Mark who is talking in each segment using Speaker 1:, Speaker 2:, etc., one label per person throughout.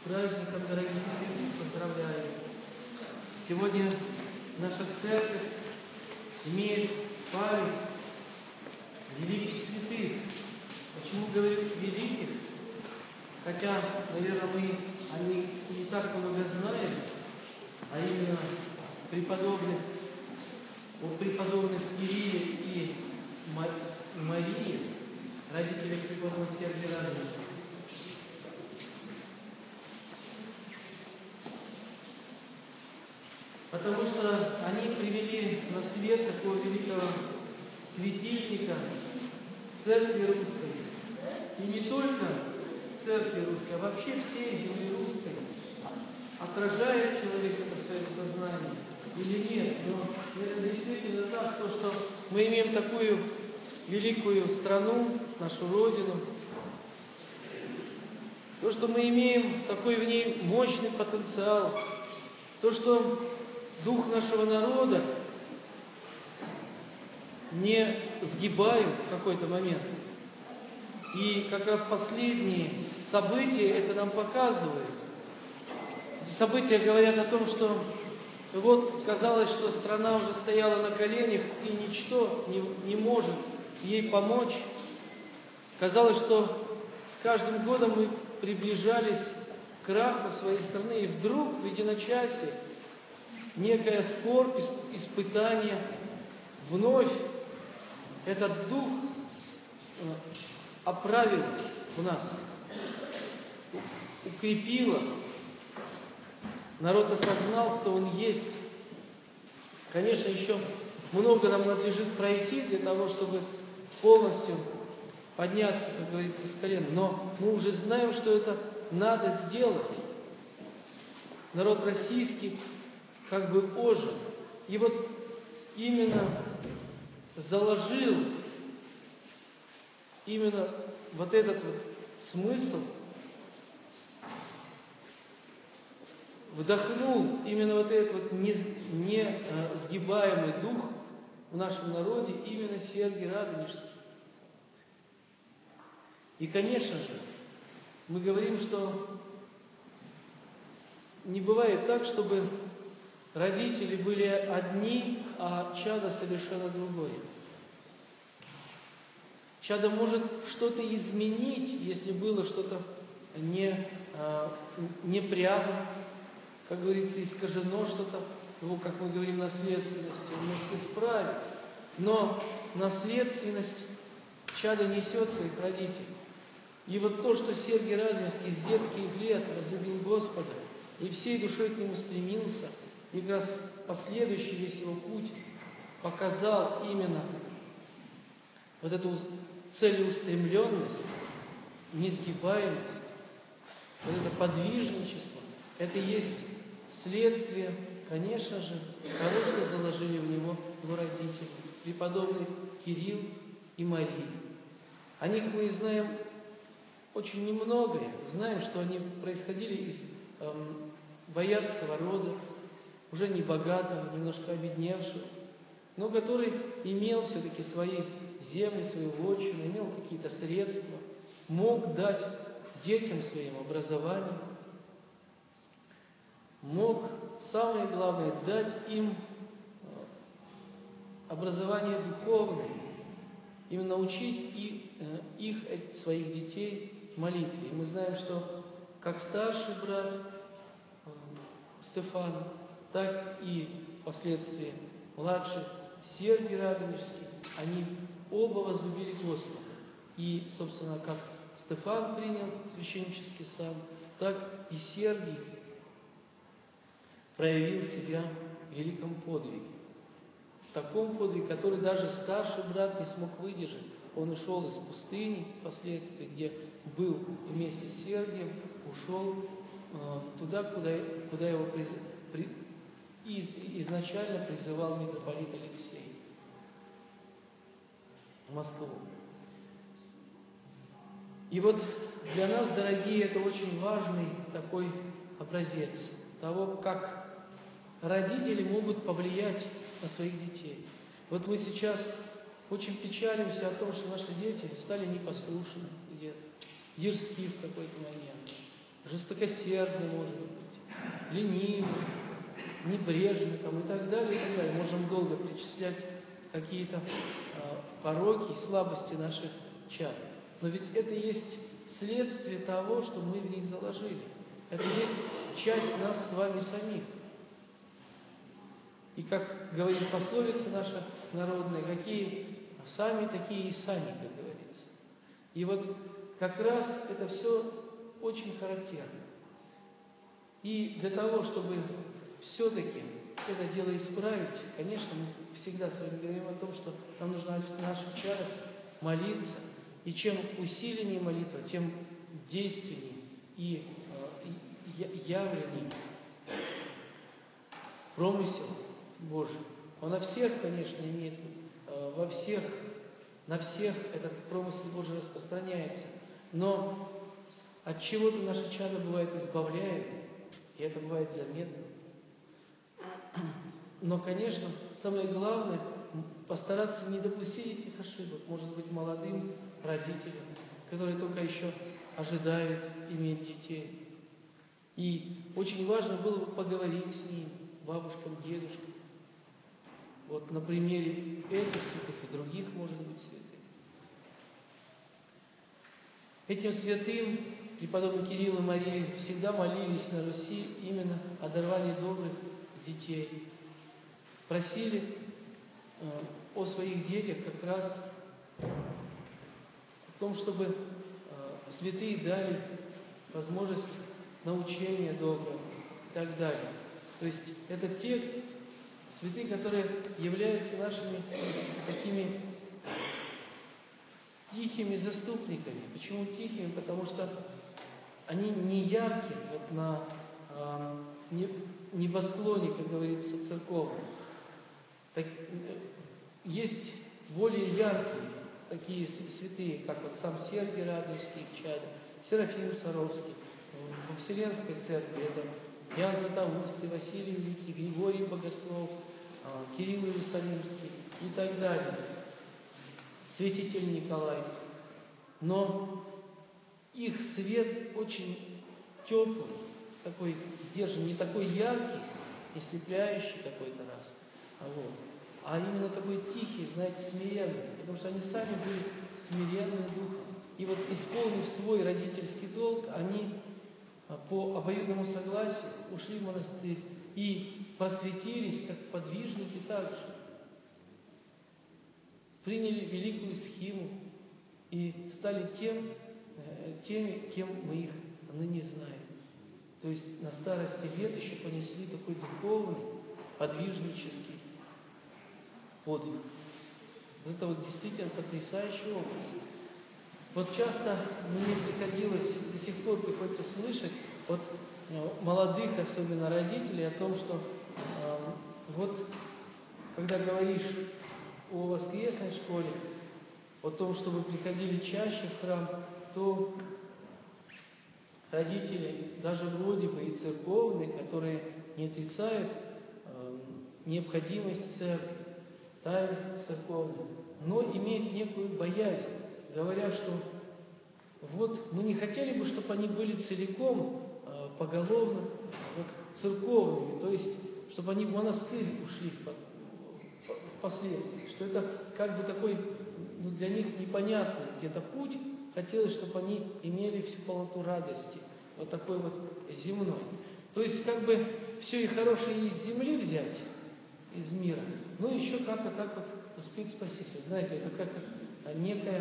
Speaker 1: праздником, дорогие святые, поздравляю! Сегодня наша церковь имеет память великих святых. Почему говорю великих? Хотя, наверное, мы о них не так много знаем, а именно о преподобных Кирилле и Марии, родителях преподобного Сергия Радонежского. Потому что они привели на свет такого великого светильника Церкви Русской. И не только Церкви Русской, а вообще всей земли русской. Отражает человек это в своем сознании или нет? Но это действительно так, то, что мы имеем такую великую страну, нашу Родину, то, что мы имеем такой в ней мощный потенциал, то, что дух нашего народа не сгибают в какой-то момент. И как раз последние события это нам показывают. События говорят о том, что вот казалось, что страна уже стояла на коленях, и ничто не может ей помочь. Казалось, что с каждым годом мы приближались к краху своей страны, и вдруг в единочасье некая скорбь, испытание, вновь этот дух оправил в нас, укрепило. Народ осознал, кто он есть. Конечно, еще много нам надлежит пройти для того, чтобы полностью подняться, как говорится, с колен. Но мы уже знаем, что это надо сделать. Народ российский как бы ожил. И вот именно заложил именно вот этот вот смысл, вдохнул именно вот этот вот несгибаемый дух в нашем народе именно Сергий Радонежский. И, конечно же, мы говорим, что не бывает так, чтобы родители были одни, а чадо совершенно другое. Чадо может что-то изменить, если было что-то не прямо, как говорится, искажено что-то, как мы говорим, наследственность, он может исправить. Но наследственность чадо несет своих родителей. И вот то, что Сергий Радонежский с детских лет возлюбил Господа и всей душой к Нему стремился, и как раз последующий весь его путь показал именно вот эту целеустремленность, несгибаемость, вот это подвижничество, это есть следствие, конечно же, того, что заложили в него его родители, преподобный Кирилл и Мария. О них мы знаем очень немногое. Знаем, что они происходили из боярского рода, уже не богатого, немножко обедневшего, но который имел все-таки свои земли, свою вотчину, имел какие-то средства, мог дать детям своим образование, мог, самое главное, дать им образование духовное, им научить их, своих детей, молитве. И мы знаем, что как старший брат Стефан, так и впоследствии младший Сергий Радонежский, они оба возлюбили Господа. И, собственно, как Стефан принял священнический сан, так и Сергий проявил себя в великом подвиге. В таком подвиге, который даже старший брат не смог выдержать. Он ушел из пустыни впоследствии, где был вместе с Сергием, ушел туда, куда его изначально призывал митрополит Алексей, в Москву. И вот для нас, дорогие, это очень важный такой образец того, как родители могут повлиять на своих детей. Вот мы сейчас очень печалимся о том, что наши дети стали непослушны где-то, дерзки в какой-то момент, жестокосердный, может быть, ленивый, небрежный там, и так далее, и так далее. Можем долго перечислять какие-то пороки и слабости наших чад. Но ведь это есть следствие того, что мы в них заложили. Это есть часть нас с вами самих. И как говорит пословица наша народная, какие сами, такие и сами, как говорится. И вот как раз это все очень характерно. И для того, чтобы все-таки это дело исправить, конечно, мы всегда с вами говорим о том, что нам нужно в наших чарах молиться. И чем усиленнее молитва, тем действеннее и явленнее промысел Божий. Он на всех, конечно, имеет, на всех этот промысел Божий распространяется. Но от чего-то наши чада бывает избавляют, и это бывает заметно. Но, конечно, самое главное – постараться не допустить этих ошибок, может быть, молодым родителям, которые только еще ожидают иметь детей. И очень важно было бы поговорить с ними, бабушкам, дедушкам. Вот на примере этих святых и других, может быть, святых. Этим святым преподобный Кирилл и Мария всегда молились на Руси именно о даровании добрых детей. Просили о своих детях как раз о том, чтобы святые дали возможность научения доброго и так далее. То есть это те святые, которые являются нашими такими тихими заступниками. Почему тихими? Потому что они не яркие вот на небосклоне, как говорится, церковном. Есть более яркие такие святые, как вот сам Сергий Радонежский в чаде, Серафим Саровский. Во Вселенской церкви это Иоанн Златоустый, Василий Великий, Григорий Богослов, Кирилл Иерусалимский и так далее. Святитель Николай. Но их свет очень теплый, такой сдержанный, не такой яркий, не слепляющий какой-то раз, а именно такой тихий, знаете, смиренный, потому что они сами были смиренны духом. И вот, исполнив свой родительский долг, они по обоюдному согласию ушли в монастырь и просветились, как подвижники также. Приняли великую схиму и стали теми, кем мы их ныне знаем. То есть на старости лет еще понесли такой духовный, подвижнический подвиг. Это вот действительно потрясающий образ. Вот часто мне приходилось, до сих пор приходится слышать от молодых, особенно родителей, о том, что вот когда говоришь о воскресной школе, о том, чтобы приходили чаще в храм, то родители, даже вроде бы и церковные, которые не отрицают необходимость церкви, таинств церковных, но имеют некую боязнь, говоря, что вот мы не хотели бы, чтобы они были целиком, поголовно церковными, то есть, чтобы они в монастырь ушли впоследствии, что это как бы такой для них непонятный где-то путь, хотелось, чтобы они имели всю полноту радости, вот такой вот земной. То есть как бы все и хорошее из земли взять, из мира, но еще как-то так вот успеть спастись. Знаете, это как некая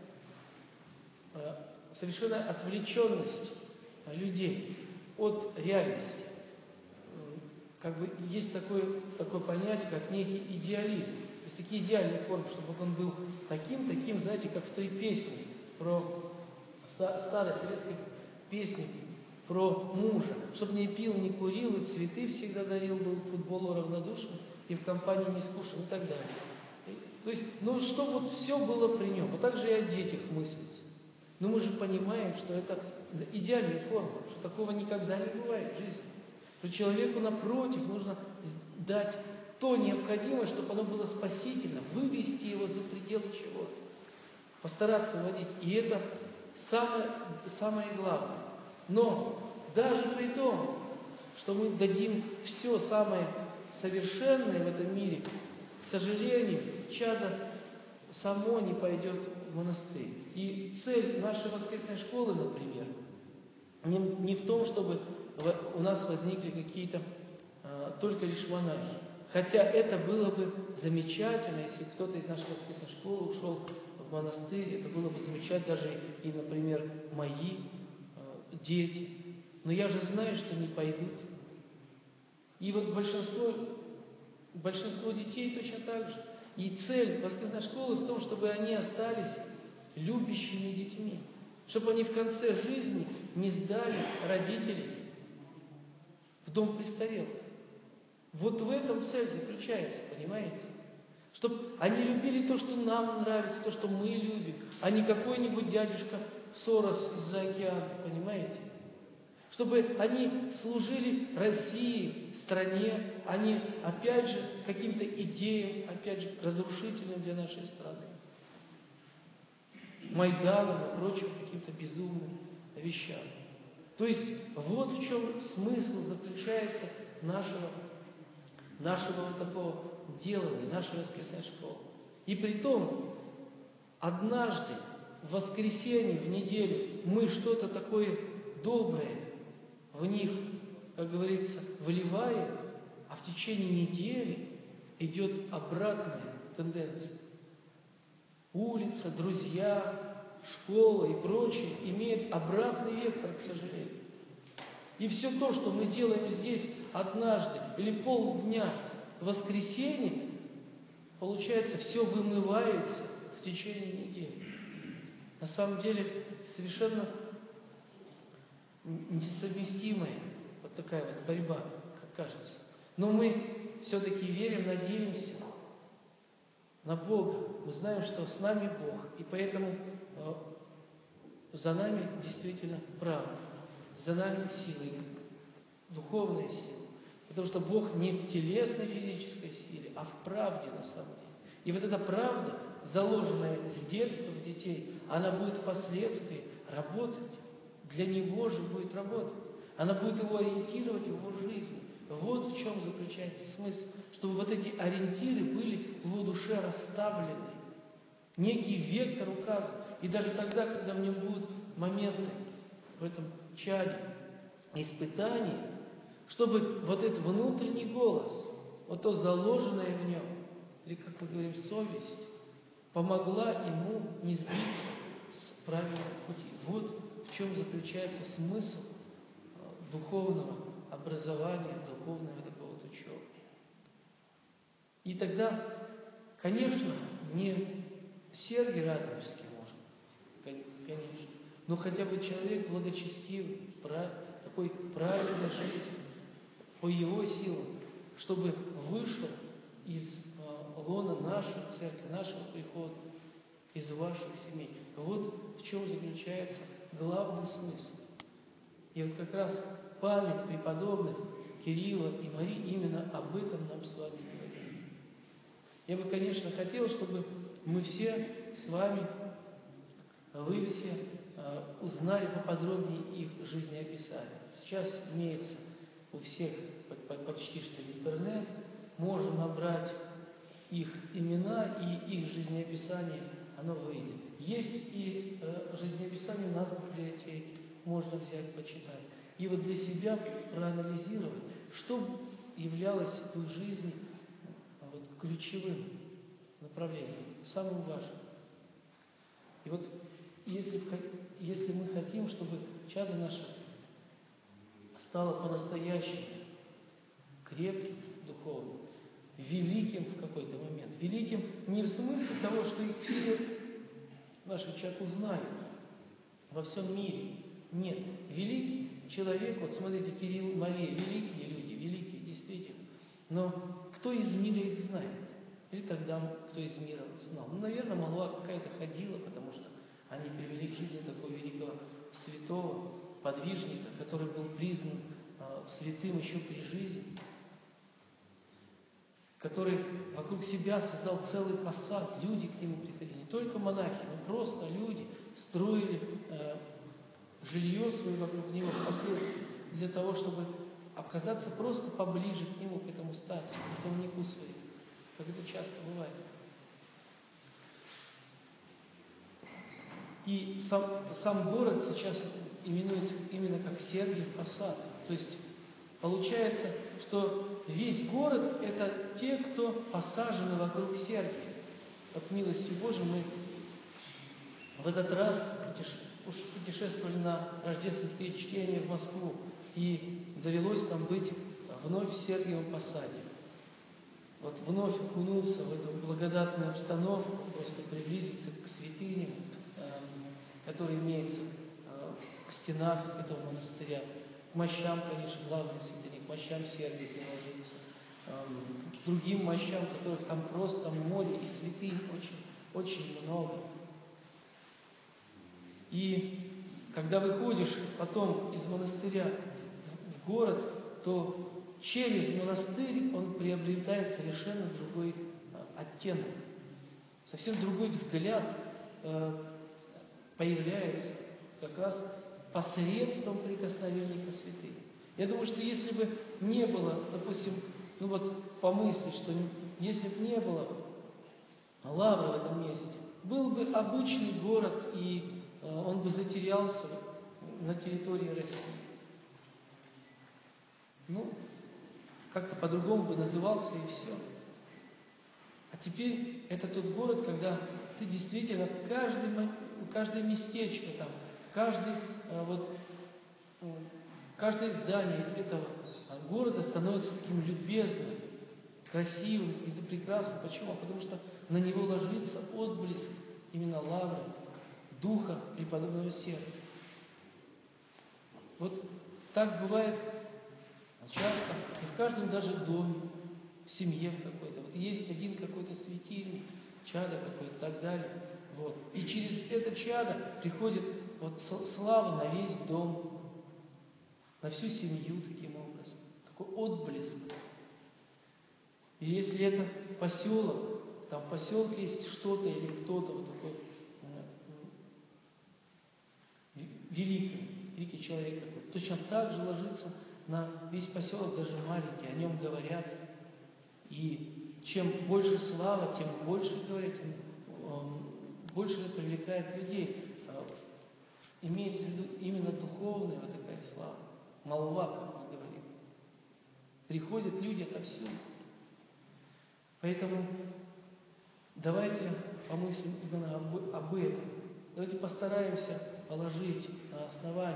Speaker 1: совершенно отвлеченность людей от реальности. Как бы есть такое понятие, как некий идеализм. То есть такие идеальные формы, чтобы вот он был таким, знаете, как в той песне про старой советской песне про мужа, чтобы не пил, не курил, и цветы всегда дарил, был к футболу равнодушным, и в компании не скучен, и так далее. То есть, чтобы вот все было при нем. Вот так же и о детях мыслится. Но мы же понимаем, что это идеальная форма, что такого никогда не бывает в жизни. Что человеку, напротив, нужно дать то необходимое, чтобы оно было спасительно, вывести его за пределы чего-то, постараться вводить. И это самое главное. Но Даже при том, что мы дадим все самое совершенное в этом мире, к сожалению, чадо само не пойдет в монастырь. И цель нашей воскресной школы, например, не в том, чтобы у нас возникли какие-то только лишь монахи. Хотя это было бы замечательно, если кто-то из нашей воскресной школы ушел в монастырь, это было бы замечательно, даже и, например, мои дети. Но я же знаю, что не пойдут. И вот большинство детей точно так же. И цель воскресной школы в том, чтобы они остались любящими детьми. Чтобы они в конце жизни не сдали родителей в дом престарелых. Вот в этом цель заключается, понимаете? Чтобы они любили то, что нам нравится, то, что мы любим, а не какой-нибудь дядюшка Сорос из-за океана, понимаете? Чтобы они служили России, стране, а не, опять же, каким-то идеям, опять же, разрушительным для нашей страны. Майданом и прочим каким-то безумным вещам. То есть, вот в чем смысл заключается нашего вот такого делания, нашей воскресной школы. И при том, однажды, в воскресенье, в неделю, мы что-то такое доброе в них, как говорится, вливаем, а в течение недели идет обратная тенденция. Улица, друзья, школа и прочее имеют обратный вектор, к сожалению. И все то, что мы делаем здесь однажды или полдня в воскресенье, получается, все вымывается в течение недели. На самом деле, совершенно несовместимая вот такая вот борьба, как кажется. Но мы все-таки верим, надеемся на Бога. Мы знаем, что с нами Бог, и поэтому за нами действительно правда, за нами сила, духовная сила. Потому что Бог не в телесной физической силе, а в правде на самом деле. И вот эта правда, заложенная с детства в детей, она будет впоследствии работать. Для него же будет работать. Она будет его ориентировать в его жизни. Вот в чем заключается смысл. Чтобы вот эти ориентиры были в его душе расставлены. Некий вектор указан. И даже тогда, когда в нем будут моменты в этом чаде испытания, чтобы вот этот внутренний голос, вот то заложенное в нем, или, как мы говорим, совесть, помогла ему не сбиться с правильного пути. Вот в чем заключается смысл духовного образования, духовного такого вот учебы. И тогда, конечно, не Сергий Радонежский может, конечно, но хотя бы человек благочестивый, такой правильной жизни, по его силам, чтобы вышел из лона нашей церкви, нашего прихода, из ваших семей. Вот в чем заключается главный смысл. И вот как раз память преподобных Кирилла и Марии именно об этом нам с вами говорит. Я бы, конечно, хотел, чтобы мы все с вами, вы все узнали поподробнее их жизнеописание. Сейчас имеется у всех почти что интернет, можно набрать их имена и их жизнеописание, оно выйдет. Есть и жизнеописание у нас в библиотеке, можно взять, почитать. И вот для себя проанализировать, что являлось в их жизни вот ключевым направлением, самым важным. И вот если мы хотим, чтобы чадо наше стало по-настоящему крепким духовно, великим в какой-то момент. Великим не в смысле того, что их все наши чад узнают во всем мире. Нет. Великий человек, вот смотрите, Кирилл, Мария, великие люди, великие, действительно. Но кто из мира их знает? Или тогда кто из мира знал? Ну, наверное, молва какая-то ходила, потому что они привели к жизни такого великого святого подвижника, который был признан святым еще при жизни, который вокруг себя создал целый посад, люди к нему приходили, не только монахи, но просто люди строили жилье свое вокруг него впоследствии. для того, чтобы оказаться просто поближе к Нему, к этому старцу, к духовнику своему, как это часто бывает. И сам город сейчас именуется именно как Сергиев Посад. То есть получается, что весь город – это те, кто посажены вокруг Сергия. Вот милостью Божией мы в этот раз путешествовали на рождественские чтения в Москву, и довелось нам быть вновь в Сергиевом Посаде. Вот вновь окунуться в эту благодатную обстановку, просто приблизиться к святыням, которые имеются в стенах этого монастыря, к мощам, конечно, главной святыни, к мощам Сергия приложиться, к другим мощам, которых там просто море и святынь очень, очень много. И когда выходишь потом из монастыря в город, то через монастырь он приобретает совершенно другой оттенок, совсем другой взгляд появляется как раз посредством прикосновения ко святыне. Я думаю, что если бы не было, допустим, помыслить, что если бы не было лавры в этом месте, был бы обычный город, и он бы затерялся на территории России. Как-то по-другому бы назывался, и все. А теперь это тот город, когда ты действительно каждое местечко там, каждое здание этого города становится таким любезным, красивым и прекрасным. Почему? Потому что на него ложится отблеск именно лавры, духа преподобного Сергия. Вот так бывает часто, и в каждом даже доме, в семье в какой-то. Вот есть один какой-то светильник, чадо какое-то и так далее. Вот. И через это чадо приходит слава на весь дом, на всю семью таким образом. Такой отблеск. И если это поселок, там в поселке есть что-то или кто-то вот такой великий человек такой, точно так же ложится на весь поселок, даже маленький, о нем говорят. И чем больше слава, тем больше говорят, тем больше это привлекает людей. Имеется в виду именно духовная вот такая слава, молва, как мы говорим. Приходят люди отовсюду. Поэтому давайте помыслим именно об этом. Давайте постараемся положить на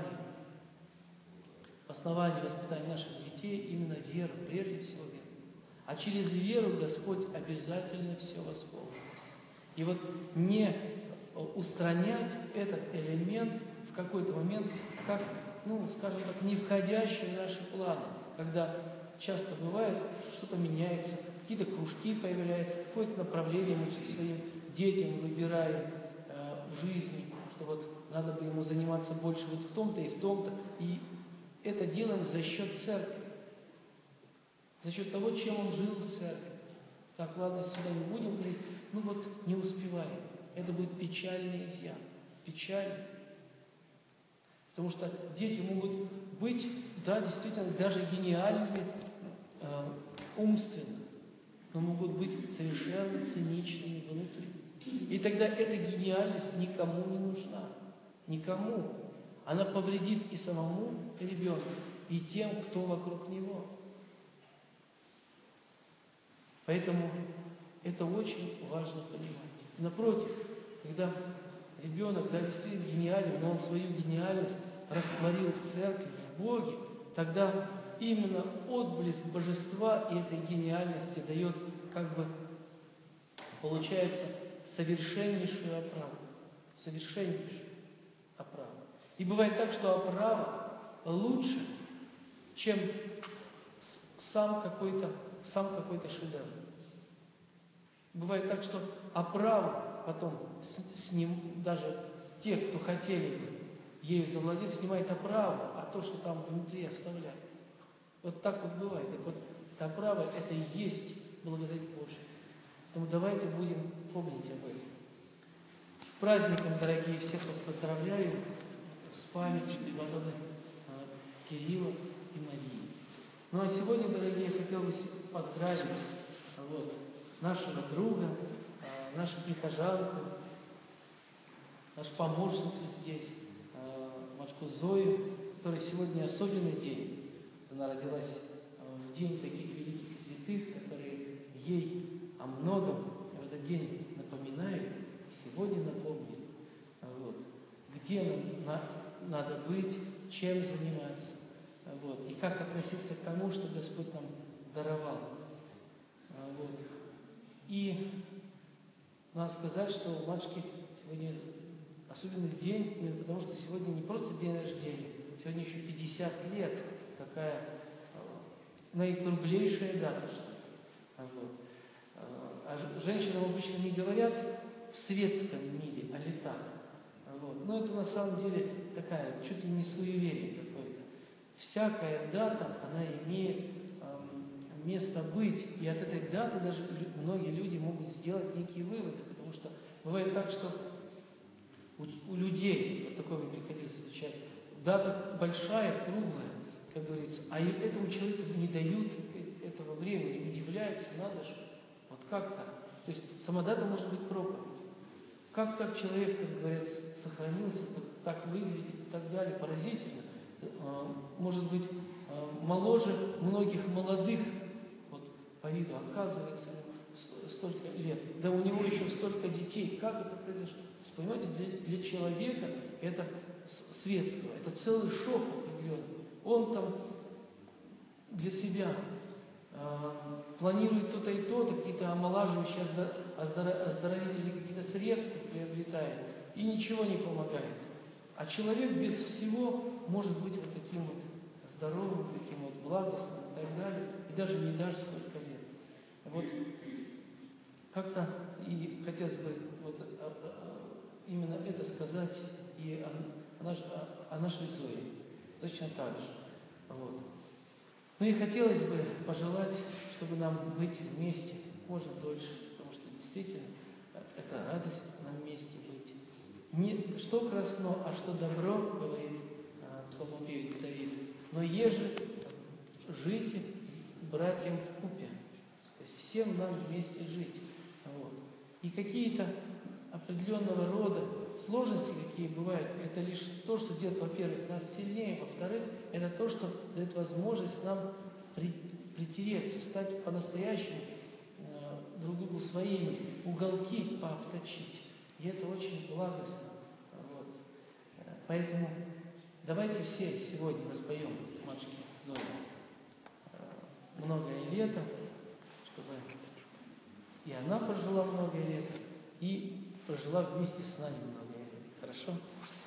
Speaker 1: основании воспитания наших детей именно веру, прежде всего веру. А через веру Господь обязательно все восполнит. И вот не устранять этот элемент в какой-то момент, как, скажем так, не входящий в наши планы, когда часто бывает, что-то меняется, какие-то кружки появляются, какое-то направление мы своим детям выбираем в жизни, что надо бы ему заниматься больше в том-то и в том-то. И это делаем за счет церкви, за счет того, чем он жил в церкви. Так, ладно, сюда не будем говорить, не успеваем. Это будет печальный изъян. Печальный. Потому что дети могут быть, действительно, даже гениальными умственно, но могут быть совершенно циничными внутри. И тогда эта гениальность никому не нужна. Никому. Она повредит и самому ребенку, и тем, кто вокруг него. Поэтому это очень важно понимать. Напротив, когда ребенок, действительно гениален, но он свою гениальность растворил в церкви, в Боге, тогда именно отблеск божества и этой гениальности дает, получается, совершеннейшую оправу. Совершеннейшую оправу. И бывает так, что оправа лучше, чем сам какой-то шедевр. Бывает так, что оправу потом с ним, даже те, кто хотели бы ею завладеть, снимает оправу, а то, что там внутри, оставляют. Вот так бывает. Так эта оправа, это и есть благодать Божия. Поэтому давайте будем помнить об этом. С праздником, дорогие, всех вас поздравляю, с памятью преподобных Кирилла и Марии. Ну а сегодня, дорогие, я хотел бы поздравить нашего друга, нашу прихожанку, нашу помощницу здесь, Мачку Зою, которой сегодня особенный день. Она родилась в день таких великих святых, которые ей о многом в этот день напоминают, сегодня напомнят. Где надо быть, чем заниматься, и как относиться к тому, что Господь нам даровал. И надо сказать, что у матушки сегодня особенный день, потому что сегодня не просто день рождения, сегодня еще 50 лет, такая наикруглейшая дата. А женщинам обычно не говорят в светском мире о летах. Но это на самом деле такая, чуть ли не суеверие какое-то. Всякая дата, она имеет место быть. И от этой даты даже многие люди могут сделать некие выводы. Потому что бывает так, что у людей, вот такое мне приходилось встречать, дата большая, круглая, как говорится, а этому человеку не дают этого времени, удивляются, надо же, вот как так? То есть сама дата может быть проповедь. Как так человек, как говорят, сохранился, так выглядит и так далее, поразительно. Может быть, моложе многих молодых, по виду, оказывается, столько лет, да у него еще столько детей. Как это произошло? Понимаете, для человека это светского, это целый шок определенный. Он там для себя планирует то-то и то-то, какие-то омолаживающие, оздоровительные какие-то средства приобретает, и ничего не помогает. А человек без всего может быть вот таким вот здоровым, таким вот благостным и так далее, и даже не дашь столько лет. Как-то и хотелось бы именно это сказать и о нашей Зое. Точно так же. Ну и хотелось бы пожелать, чтобы нам быть вместе можно дольше, потому что действительно это радость нам вместе быть. Не что красно, а что добро, говорит псалмопевец Давид, но еже жите братьям вкупе. То есть всем нам вместе жить. И какие-то определенного рода сложности, какие бывают, это лишь то, что делает, во-первых, нас сильнее, во-вторых, это то, что дает возможность нам притереться, стать по-настоящему друг другу своими, уголки пообточить. И это очень благостно. Поэтому давайте все сегодня воспоем матушке Зое многое лето, чтобы и она прожила многое лето, и прожила вместе с нами многое лето. Хорошо?